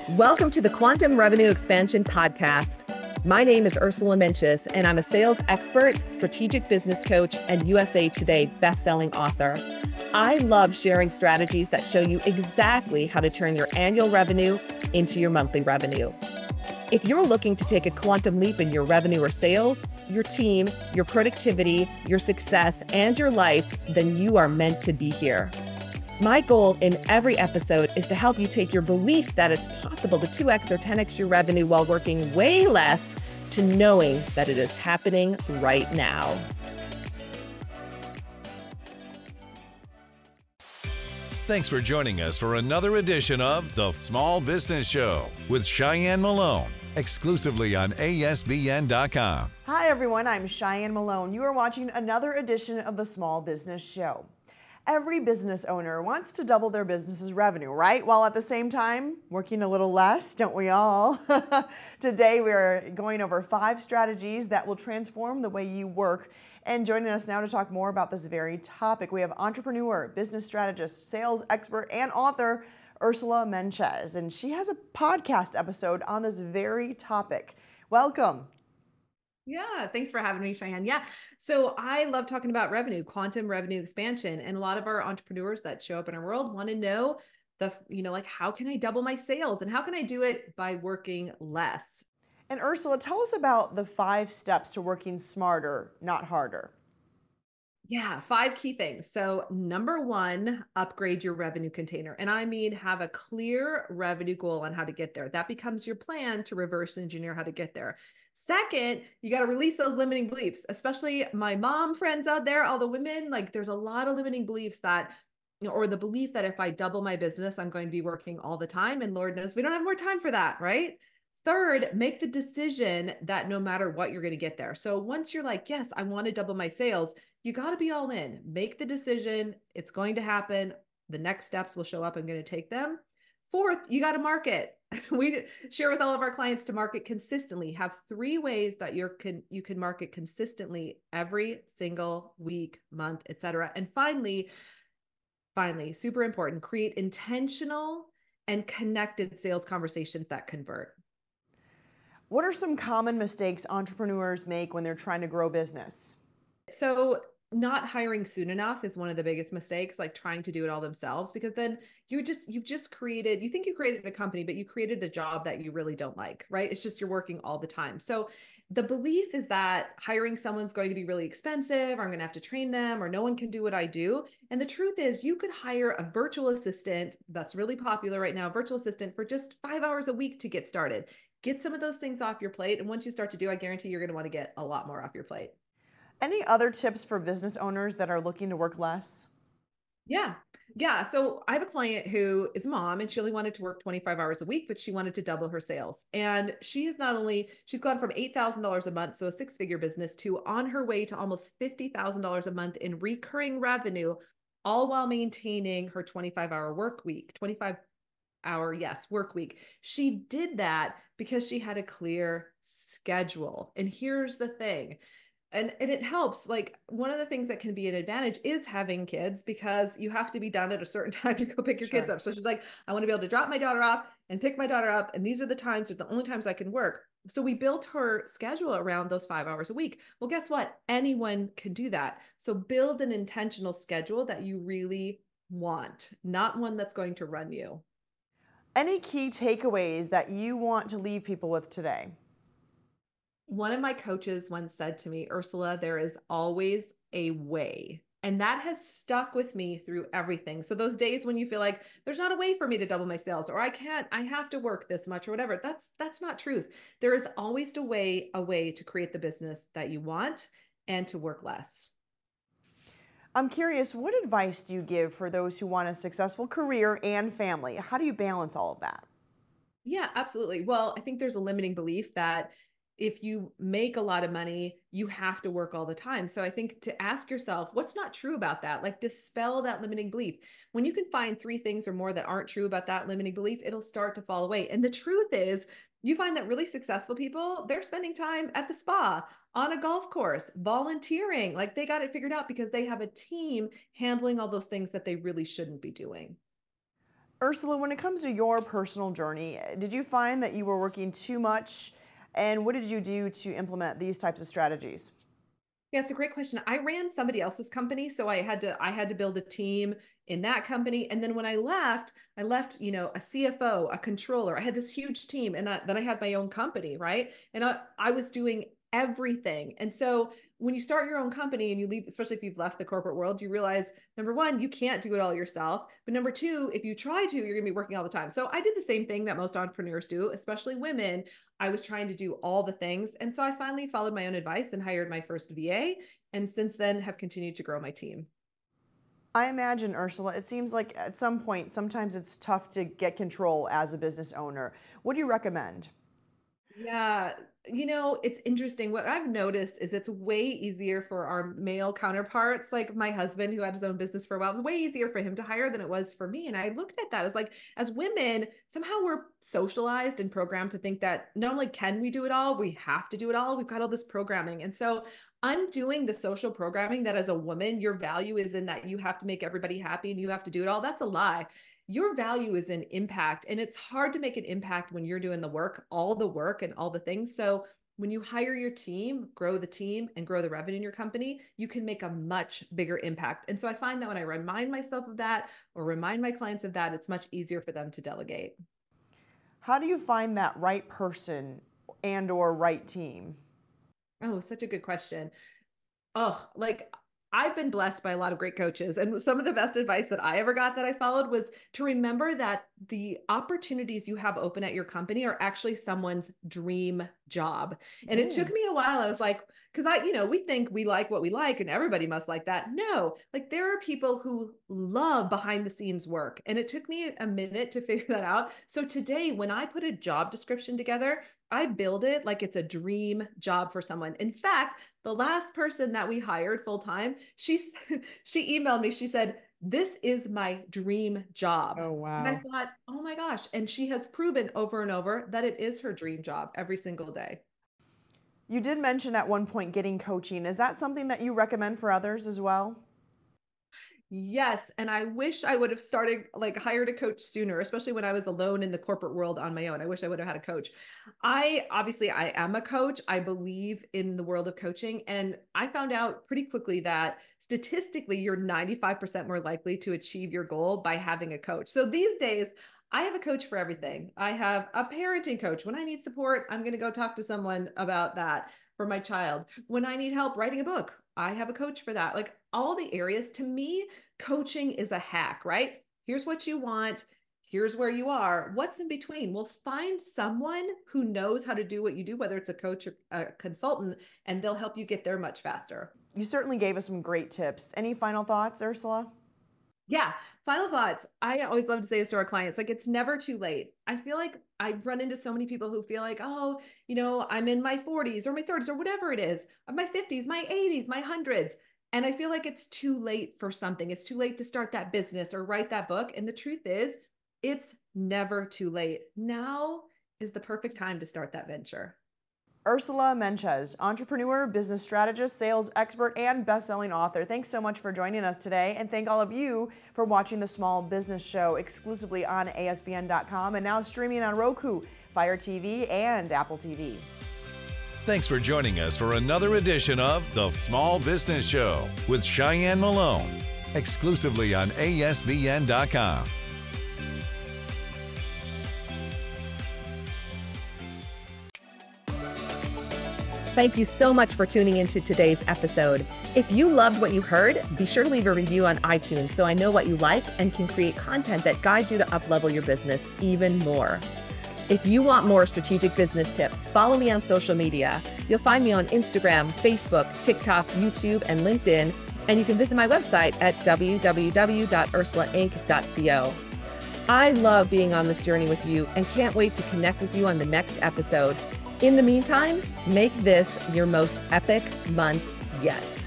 Welcome to the Quantum Revenue Expansion Podcast. My name is Ursula Menchis, and I'm a sales expert, strategic business coach, and USA Today bestselling author. I love sharing strategies that show you exactly how to turn your annual revenue into your monthly revenue. If you're looking to take a quantum leap in your revenue or sales, your team, your productivity, your success, and your life, then you are meant to be here. My goal in every episode is to help you take your belief that it's possible to 2x or 10x your revenue while working way less to knowing that it is happening right now. Thanks for joining us for another edition of The Small Business Show with Cheyenne Malone, exclusively on ASBN.com. Hi everyone, I'm Cheyenne Malone. You are watching another edition of The Small Business Show. Every business owner wants to double their business's revenue, right? While at the same time, working a little less, don't we all? Today, we are going over 5 strategies that will transform the way you work. And joining us now to talk more about this very topic, we have entrepreneur, business strategist, sales expert, and author, Ursula Menchis. And she has a podcast episode on this very topic. Welcome. Yeah, thanks for having me, Cheyenne. Yeah, so I love talking about revenue, quantum revenue expansion, and a lot of our entrepreneurs that show up in our world want to know how can I double my sales and how can I do it by working less? And Ursula, tell us about the 5 steps to working smarter, not harder. Yeah, 5 key things. So number 1, upgrade your revenue container. And I mean, have a clear revenue goal on how to get there. That becomes your plan to reverse engineer how to get there. Second, you got to release those limiting beliefs, especially my mom friends out there, all the women, like there's a lot of limiting beliefs that, or the belief that if I double my business, I'm going to be working all the time. And Lord knows we don't have more time for that, right? Third, make the decision that no matter what, you're going to get there. So once you're like, yes, I want to double my sales, you got to be all in. Make the decision. It's going to happen. The next steps will show up. I'm going to take them. Fourth, you got to market. We share with all of our clients to market consistently. Have 3 ways that you can market consistently every single week, month, etc. And finally, super important, create intentional and connected sales conversations that convert. What are some common mistakes entrepreneurs make when they're trying to grow business? So not hiring soon enough is one of the biggest mistakes, like trying to do it all themselves, because then you think you created a company, but you created a job that you really don't like, right? It's just you're working all the time. So the belief is that hiring someone's going to be really expensive, or I'm going to have to train them, or no one can do what I do. And the truth is you could hire a virtual assistant that's really popular right now, virtual assistant, for just 5 hours a week to get started. Get some of those things off your plate. And once you start to do, I guarantee you're going to want to get a lot more off your plate. Any other tips for business owners that are looking to work less? Yeah. So I have a client who is a mom and she only wanted to work 25 hours a week, but she wanted to double her sales. And she's gone from $8,000 a month, so a 6-figure business, to on her way to almost $50,000 a month in recurring revenue, all while maintaining her 25-hour work week, 25-hour, work week. She did that because she had a clear schedule. And here's the thing. And it helps. Like, one of the things that can be an advantage is having kids, because you have to be done at a certain time to go pick your kids up. So she's like, I want to be able to drop my daughter off and pick my daughter up. And these are the only times I can work. So we built her schedule around those 5 hours a week. Well, guess what? Anyone can do that. So build an intentional schedule that you really want, not one that's going to run you. Any key takeaways that you want to leave people with today? One of my coaches once said to me, Ursula, there is always a way. And that has stuck with me through everything. So those days when you feel like there's not a way for me to double my sales, or I have to work this much or whatever, that's not truth. There is always a way to create the business that you want and to work less. I'm curious, what advice do you give for those who want a successful career and family? How do you balance all of that? Yeah, absolutely. Well, I think there's a limiting belief that if you make a lot of money, you have to work all the time. So I think to ask yourself, what's not true about that? Like, dispel that limiting belief. When you can find 3 things or more that aren't true about that limiting belief, it'll start to fall away. And the truth is, you find that really successful people, they're spending time at the spa, on a golf course, volunteering. Like, they got it figured out because they have a team handling all those things that they really shouldn't be doing. Ursula, when it comes to your personal journey, did you find that you were working too much? And what did you do to implement these types of strategies? Yeah, it's a great question. I ran somebody else's company, so I had to build a team in that company. And then when I left, a CFO, a controller. I had this huge team, and then I had my own company, right? And I was doing everything. And so when you start your own company and you leave, especially if you've left the corporate world, you realize, number one, you can't do it all yourself. But number two, if you try to, you're going to be working all the time. So I did the same thing that most entrepreneurs do, especially women. I was trying to do all the things. And so I finally followed my own advice and hired my first VA. And since then have continued to grow my team. I imagine, Ursula, it seems like at some point, sometimes it's tough to get control as a business owner. What do you recommend? Yeah, it's interesting. What I've noticed is it's way easier for our male counterparts, like my husband who had his own business for a while. It was way easier for him to hire than it was for me. And I looked at that as like, as women, somehow we're socialized and programmed to think that not only can we do it all, we have to do it all. We've got all this programming. And so I'm doing the social programming that as a woman, your value is in that you have to make everybody happy and you have to do it all. That's a lie. Your value is in impact, and it's hard to make an impact when you're doing the work, all the work and all the things. So when you hire your team, grow the team and grow the revenue in your company, you can make a much bigger impact. And so I find that when I remind myself of that or remind my clients of that, it's much easier for them to delegate. How do you find that right person and or right team? Oh, such a good question. Oh, like I've been blessed by a lot of great coaches. And some of the best advice that I ever got that I followed was to remember that the opportunities you have open at your company are actually someone's dream job. And it took me a while. I was like, because we think we like what we like and everybody must like that. No, like there are people who love behind the scenes work. And it took me a minute to figure that out. So today, when I put a job description together, I build it like it's a dream job for someone. In fact, the last person that we hired full time, she emailed me. She said, "This is my dream job." Oh, wow. And I thought, oh my gosh. And she has proven over and over that it is her dream job every single day. You did mention at one point getting coaching. Is that something that you recommend for others as well? Yes. And I wish I would have hired a coach sooner, especially when I was alone in the corporate world on my own. I wish I would have had a coach. I am a coach. I believe in the world of coaching. And I found out pretty quickly that statistically, you're 95% more likely to achieve your goal by having a coach. So these days, I have a coach for everything. I have a parenting coach. When I need support, I'm going to go talk to someone about that for my child. When I need help writing a book, I have a coach for that. Like all the areas, to me, coaching is a hack, right? Here's what you want. Here's where you are. What's in between? We'll find someone who knows how to do what you do, whether it's a coach or a consultant, and they'll help you get there much faster. You certainly gave us some great tips. Any final thoughts, Ursula? Yeah. Final thoughts. I always love to say this to our clients, like it's never too late. I feel like I run into so many people who feel like, oh, I'm in my 40s or my 30s or whatever it is, my 50s, my 80s, my hundreds. And I feel like it's too late for something. It's too late to start that business or write that book. And the truth is, it's never too late. Now is the perfect time to start that venture. Ursula Menchez, entrepreneur, business strategist, sales expert, and best-selling author. Thanks so much for joining us today, and thank all of you for watching the Small Business Show exclusively on ASBN.com and now streaming on Roku, Fire TV, and Apple TV. Thanks for joining us for another edition of The Small Business Show with Cheyenne Malone, exclusively on ASBN.com. Thank you so much for tuning into today's episode. If you loved what you heard, be sure to leave a review on iTunes so I know what you like and can create content that guides you to uplevel your business even more. If you want more strategic business tips, follow me on social media. You'll find me on Instagram, Facebook, TikTok, YouTube, and LinkedIn, and you can visit my website at www.ursulainc.co. I love being on this journey with you and can't wait to connect with you on the next episode. In the meantime, make this your most epic month yet.